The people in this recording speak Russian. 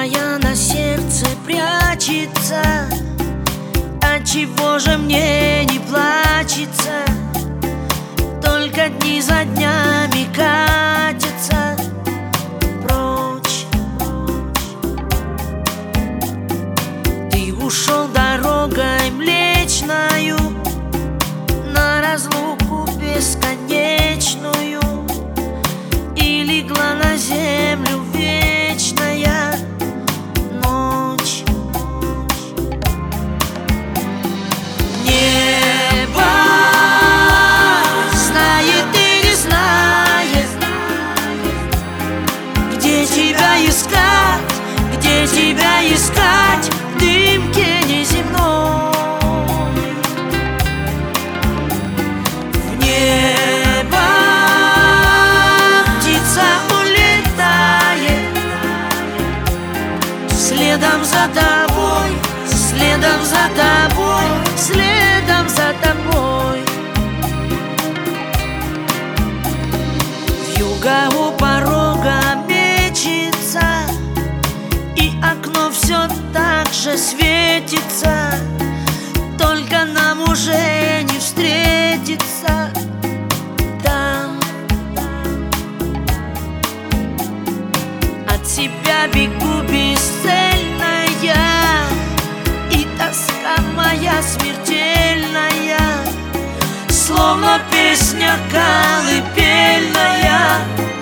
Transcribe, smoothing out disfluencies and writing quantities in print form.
моя на сердце прячется. Отчего же мне не плачется? Только дни за днями катятся прочь. Ты ушел дорогой млечною на разлуку бесконечную, и легла на землю вечная ночь. Небо знает и не знает, где тебя искать, где тебя искать в дымке неземной. В небо птица улетает следом за тобой, следом за тобой, следом за тобой. Вьюга у порога мечется, и окно все так же светится. Только нам уже не встретиться там. От тебя бегу бесцельная, и тоска моя смертельная, словно песня колыбельная.